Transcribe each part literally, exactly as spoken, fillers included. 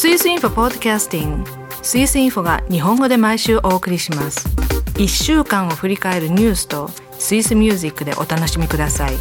スイスインフォポッドキャスティング、スイスインフォが日本語で毎週お送りします。いっしゅうかんを振り返るニュースとスイスミュージックでお楽しみください。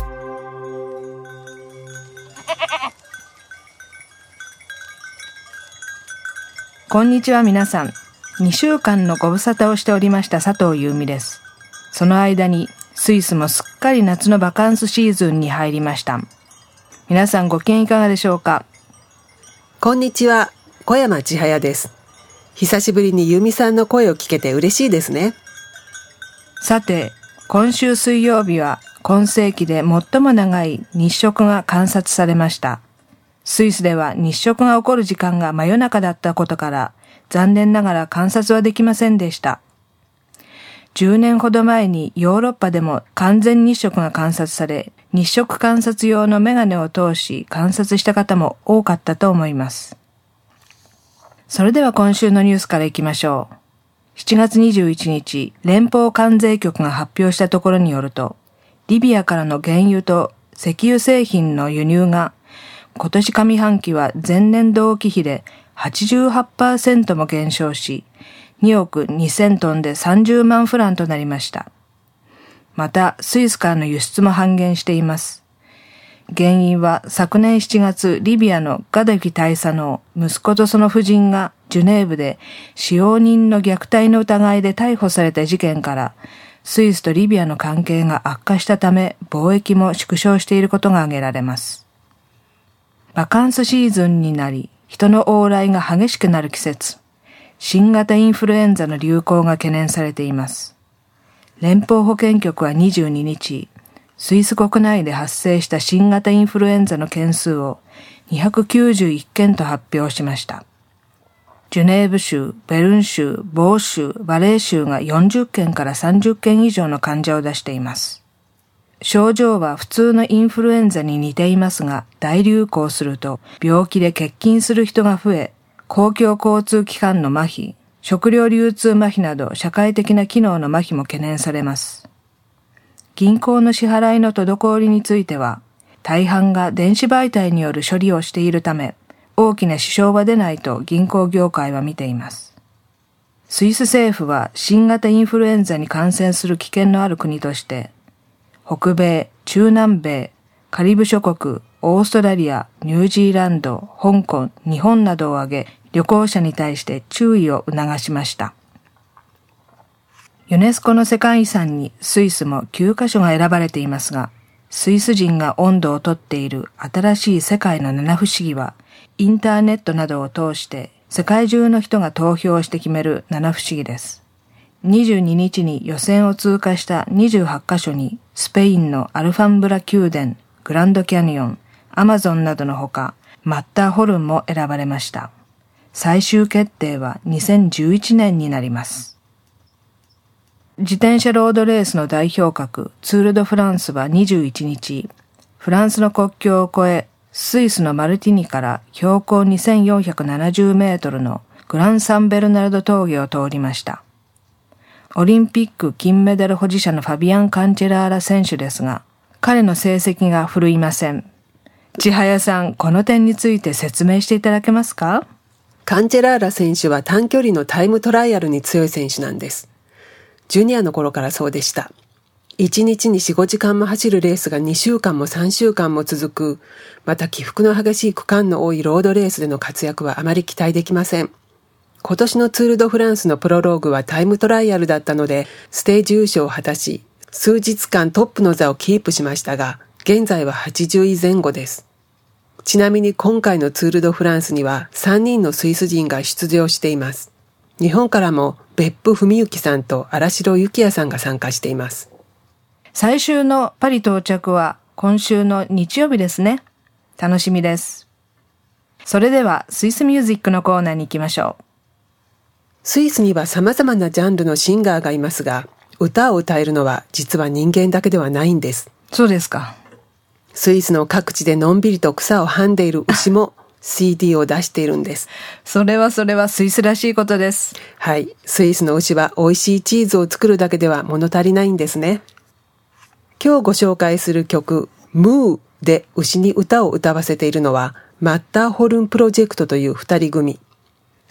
こんにちは皆さん。にしゅうかんのご無沙汰をしておりました佐藤優美です。その間にスイスもすっかり夏のバカンスシーズンに入りました。皆さんご機嫌いかがでしょうか。 こんにちは、小山千早です。久しぶりに優美さんの声を聞けて嬉しいですね。 さて、今週水曜日は今世紀で最も長い日食が観察されました。スイスでは日食が起こる時間が真夜中だったことから、残念ながら観察はできませんでした。じゅうねんほど前にヨーロッパでも完全日食が観察され、日食観察用のメガネを通し観察した方も多かったと思います。それでは今週のニュースからいきましょう。しちがつにじゅういちにち、連邦関税局が発表したところによると、リビアからの原油と石油製品の輸入が今年上半期は前年同期比で はちじゅうはちパーセント も減少し、におくにせんトンでさんじゅうまんフランとなりました。また、スイスからの輸出も半減しています。原因は昨年しちがつ、リビアのガダフィ大佐の息子とその夫人がジュネーブで使用人の虐待の疑いで逮捕された事件から、スイスとリビアの関係が悪化したため、貿易も縮小していることが挙げられます。バカンスシーズンになり、人の往来が激しくなる季節。新型インフルエンザの流行が懸念されています。連邦保健局はにじゅうににち、スイス国内で発生した新型インフルエンザの件数をにひゃくきゅうじゅういっけんと発表しました。ジュネーブ州、ベルン州、ボー州、バレー州がよんじゅっけんからさんじゅっけん以上の患者を出しています。症状は普通のインフルエンザに似ていますが、大流行すると病気で欠勤する人が増え、公共交通機関の麻痺、食料流通麻痺など社会的な機能の麻痺も懸念されます。銀行の支払いの滞りについては、大半が電子媒体による処理をしているため、大きな支障は出ないと銀行業界は見ています。スイス政府は新型インフルエンザに感染する危険のある国として、北米、中南米、カリブ諸国、オーストラリア、ニュージーランド、香港、日本などを挙げ、旅行者に対して注意を促しました。ユネスコの世界遺産にスイスもきゅうかしょが選ばれていますが、スイス人が音頭をとっている新しい世界の七不思議は、インターネットなどを通して世界中の人が投票して決める七不思議です。にじゅうににちに予選を通過したにじゅうはちかしょにスペインのアルファンブラ宮殿、グランドキャニオン、アマゾンなどのほか、マッターホルンも選ばれました。最終決定はにせんじゅういちねんになります。自転車ロードレースの代表格、ツール・ド・フランスはにじゅういちにち、フランスの国境を越え、スイスのマルティニから標高にせんよんひゃくななじゅうメートルのグラン・サンベルナルド峠を通りました。オリンピック金メダル保持者のファビアン・カンチェラーラ選手ですが、彼の成績が振るいません。千早さん、この点について説明していただけますか？ カンチェラーラ選手は短距離のタイムトライアルに強い選手なんです。ジュニアの頃からそうでした。いちにちによん、ごじかんも走るレースがにしゅうかんもさんしゅうかんも続く、また起伏の激しい区間の多いロードレースでの活躍はあまり期待できません。今年のツール・ド・フランスのプロローグはタイムトライアルだったので、ステージ優勝を果たし、数日間トップの座をキープしましたが、現在ははちじゅういぜん後です。ちなみに今回のツール・ド・フランスにはさんにんのスイス人が出場しています。日本からも別府文幸さんと荒城幸也さんが参加しています。 最終のパリ到着は今週の日曜日ですね。楽しみです。それではスイスミュージックのコーナーに行きましょう。 スイスには様々なジャンルのシンガーがいますが、歌を歌えるのは実は人間だけではないんです。 そうですか。 スイスの各地でのんびりと草をはんでいる牛もシーディー を出しているんです。 それはそれはスイスらしいことです。 はい。スイスの牛は美味しいチーズを作るだけでは物足りないんですね。今日ご紹介する曲、ムーで牛に歌を歌わせているのは、マッターホルンプロジェクトという二人組。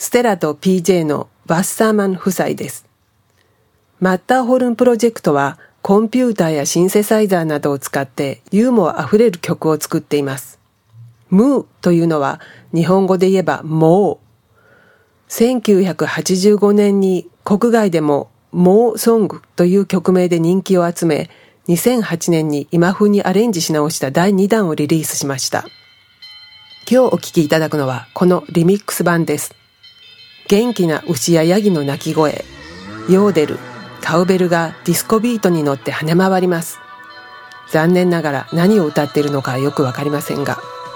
ステラと ピージェー のバッサーマン夫妻です。マッターホルンプロジェクトはコンピューターやシンセサイザーなどを使ってユーモアあふれる曲を作っています。ムーというのは日本語で言えばモー。せんきゅうひゃくはちじゅうごねんに国外でもモーソングという曲名で人気を集め、にせんはちねんに今風にアレンジし直しただいにだんをリリースしました。今日お聴きいただくのはこのリミックス版です。元気な牛やヤギの鳴き声、ヨーデル、カウベルがディスコビートに乗って跳ね回ります。残念ながら何を歌っているのかよくわかりませんが。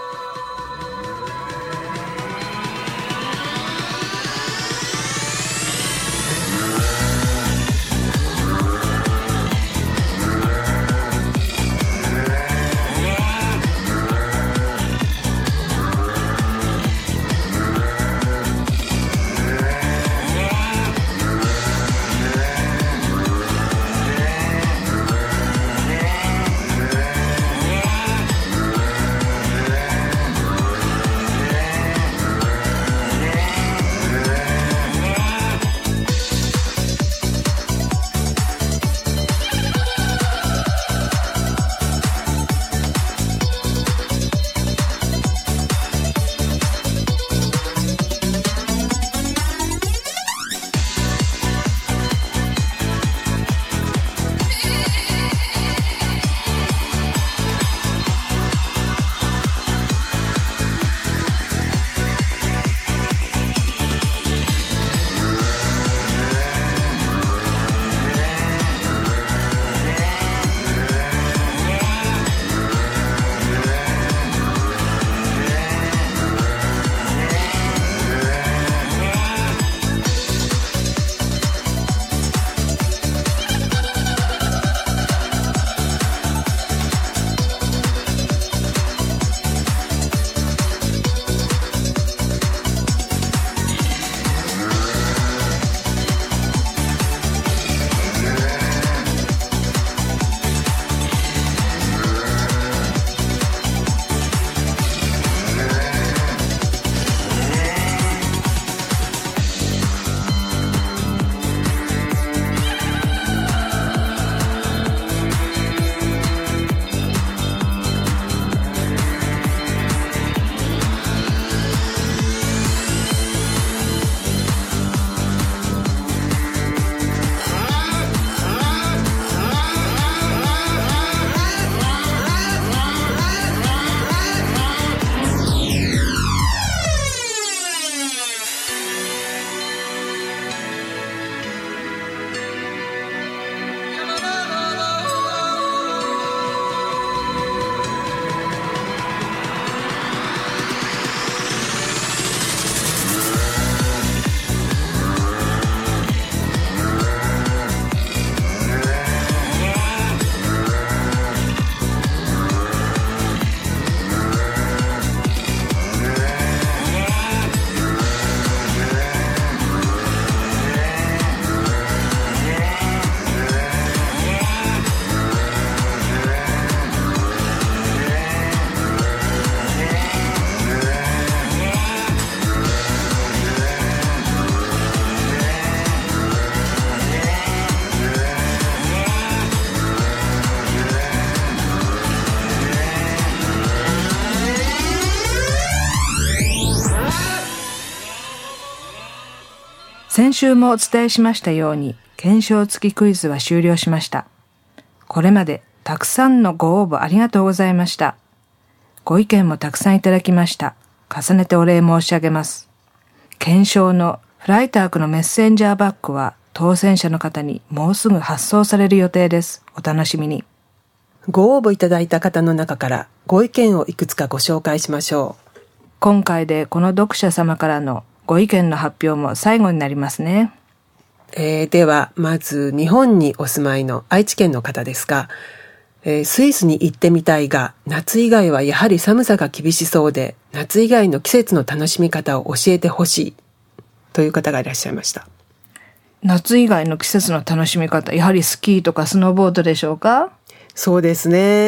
先週もお伝えしましたように、検証付きクイズは終了しました。これまでたくさんのご応募ありがとうございました。ご意見もたくさんいただきました。重ねてお礼申し上げます。検証のフライタークのメッセンジャーバッグは当選者の方にもうすぐ発送される予定です。お楽しみに。 ご応募いただいた方の中からご意見をいくつかご紹介しましょう。 今回でこの読者様からのご意見の発表も最後になりますね。 えー、ではまず日本にお住まいの愛知県の方ですが、えー、スイスに行ってみたいが夏以外はやはり寒さが厳しそうで、夏以外の季節の楽しみ方を教えてほしいという方がいらっしゃいました。 夏以外の季節の楽しみ方、やはりスキーとかスノーボードでしょうか？ そうですね。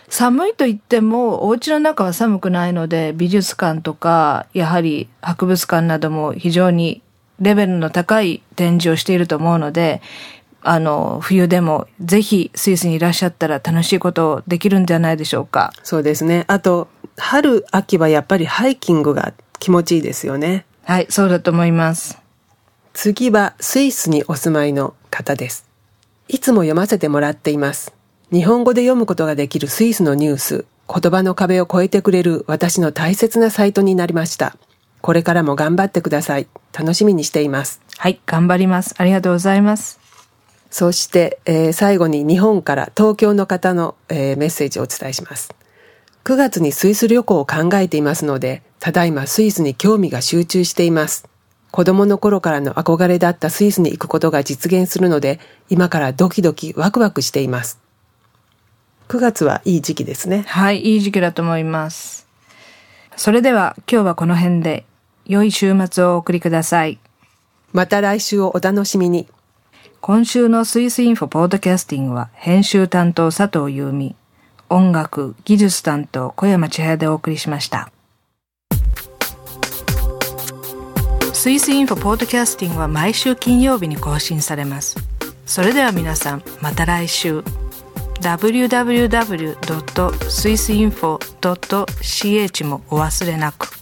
寒いと言ってもお家の中は寒くないので、美術館とかやはり博物館なども非常にレベルの高い展示をしていると思うので、あの冬でもぜひスイスにいらっしゃったら楽しいことできるんじゃないでしょうか。 そうですね。あと春秋はやっぱりハイキングが気持ちいいですよね。 はい、そうだと思います。 次はスイスにお住まいの方です。いつも読ませてもらっています。日本語で読むことができるスイスのニュース、言葉の壁を越えてくれる私の大切なサイトになりました。これからも頑張ってください。楽しみにしています。 はい、頑張ります。ありがとうございます。 そして、えー、最後に日本から東京の方の、えー、メッセージをお伝えします。くがつにスイス旅行を考えていますので、ただいまスイスに興味が集中しています。子供の頃からの憧れだったスイスに行くことが実現するので、今からドキドキワクワクしています。くがつはいい時期ですね。 はい、いい時期だと思います。それでは今日はこの辺で、良い週末をお送りください。 また来週をお楽しみに。 今週のスイスインフォポッドキャスティングは編集担当佐藤優美、音楽技術担当小山千早でお送りしました。スイスインフォポッドキャスティングは毎週金曜日に更新されます。それでは皆さん、また来週。ダブリューダブリューダブリュードットスイスインフォドットシーエイチ もお忘れなく。